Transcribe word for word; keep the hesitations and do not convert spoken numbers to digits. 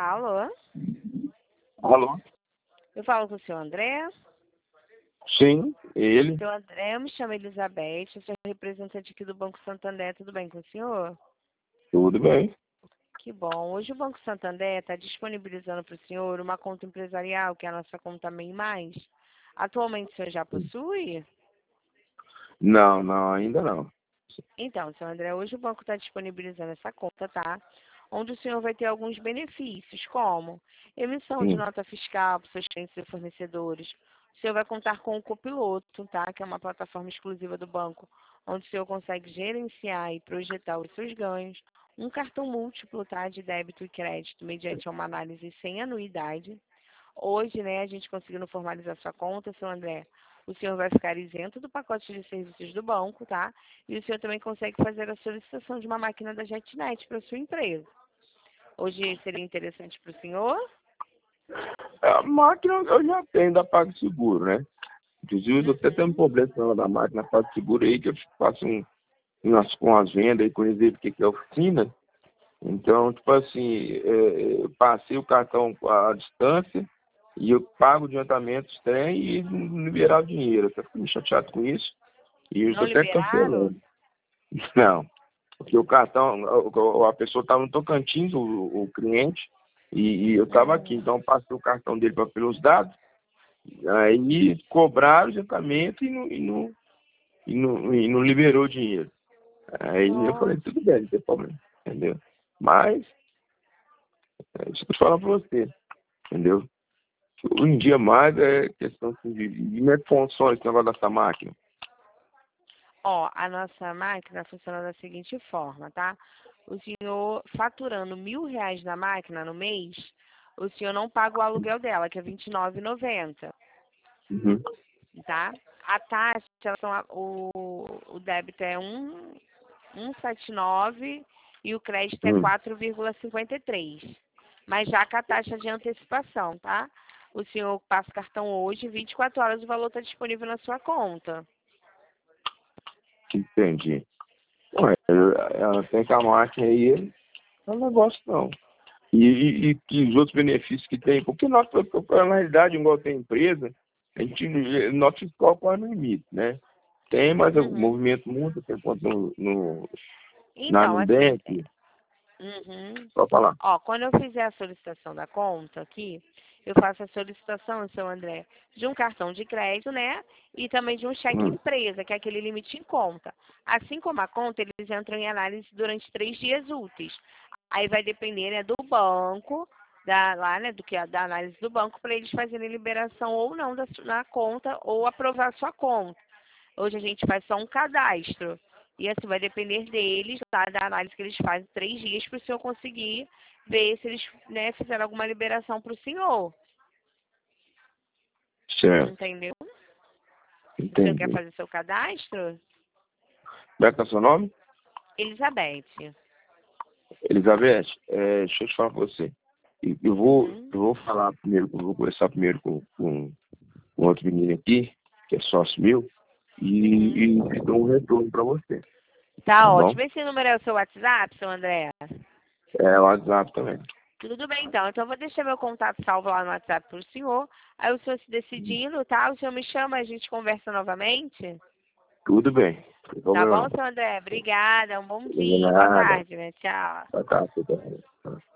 Alô? Alô? Eu falo com o senhor André. Sim, ele. Seu André, eu me chamo Elizabeth, eu sou representante aqui do Banco Santander, tudo bem com o senhor? Tudo bem. Que bom. Hoje o Banco Santander está disponibilizando para o senhor uma conta empresarial, que é a nossa conta MEI Mais. Atualmente o senhor já possui? Não, não, ainda não. Então, seu André, hoje o banco está disponibilizando essa conta, tá? Onde o senhor vai ter alguns benefícios, como emissão de Sim. nota fiscal para seus clientes e fornecedores. O senhor vai contar com o Copiloto, tá? Que é uma plataforma exclusiva do banco, onde o senhor consegue gerenciar e projetar os seus ganhos. Um cartão múltiplo, tá? De débito e crédito, mediante uma análise sem anuidade. Hoje, né, a gente conseguindo formalizar sua conta, seu André, o senhor vai ficar isento do pacote de serviços do banco, tá? E o senhor também consegue fazer a solicitação de uma máquina da JetNet para sua empresa. Hoje seria interessante para o senhor? A máquina eu já tenho da PagSeguro, né? Inclusive, eu até tenho um Uhum. problema com ela da máquina PagSeguro aí, que eu faço um, umas, com as vendas aí, conhecer o que que é oficina. Então, tipo assim, é, eu passei o cartão à distância e eu pago o adiantamento dos trem e eles não liberaram o dinheiro. Eu tô ficando chateado com isso e eu Não estou até liberaram? cancelando. Não. Porque o cartão, a a pessoa estava no Tocantins, o, o cliente, e, e eu estava aqui. Hum. Então, eu passei o cartão dele para pelos dados, aí cobraram o adiantamento e não, e, não, e, não, e não liberou o dinheiro. Aí eu falei, Nossa. tudo bem, não tem problema, entendeu? Mas, é isso que eu falo para você, entendeu? Hoje em dia mais é questão assim, de, de como é que funciona esse negócio dessa máquina. Ó, a nossa máquina funciona da seguinte forma, tá? O senhor faturando mil reais na máquina no mês, o senhor não paga o aluguel dela, que é vinte e nove reais e noventa centavos. Uhum. Tá? A taxa, elas são a- o, o débito é um, um sete nove e o crédito é Hum. quatro vírgula cinquenta e três. Mas já com a taxa de antecipação, tá? O senhor passa o cartão hoje, vinte e quatro horas o valor está disponível na sua conta. Entendi. Ué, ela tem que a máquina aí, não é um negócio não. E, e, e que os outros benefícios que tem, porque nós, na realidade, igual tem empresa, a gente, nosso fiscal corre no limite, né? Tem, mas o Uhum. movimento muda, tem conta no, no, na Então, assim, Nubank, uhum. só falar. Ó, quando eu fizer a solicitação da conta aqui, eu faço a solicitação, seu André, de um cartão de crédito, né? E também de um cheque Hum, empresa, que é aquele limite em conta. Assim como a conta, eles entram em análise durante três dias úteis. Aí vai depender, né, do banco, da, lá, né, do que a- da análise do banco, para eles fazerem liberação ou não da, su- na conta ou aprovar a sua conta. Hoje a gente faz só um cadastro. E assim vai depender deles, tá, da análise que eles fazem três dias para o senhor conseguir ver se eles, né, fizeram alguma liberação para o senhor. certo, Entendeu? O senhor quer entendi. fazer seu cadastro? Como é que é o seu nome? Elizabeth. Elizabeth, é, deixa eu te falar com você. Eu, eu vou, Uhum. eu vou falar primeiro, eu vou conversar primeiro com, com, com outro menino aqui, que é sócio meu, e, Uhum. e te dou um retorno para você, tá Tá bom? ótimo. Esse número é o seu WhatsApp, seu André? É o WhatsApp também. Tudo bem, então. Então, eu vou deixar meu contato salvo lá no WhatsApp para o senhor. Aí, o senhor se decidindo, tá? O senhor me chama, a gente conversa novamente. Tudo bem, não tem Tá problema bom, não. seu André? Obrigada. Um bom Não tem dia. Boa nada. tarde, né? Tchau. Tá, tá, tudo bem.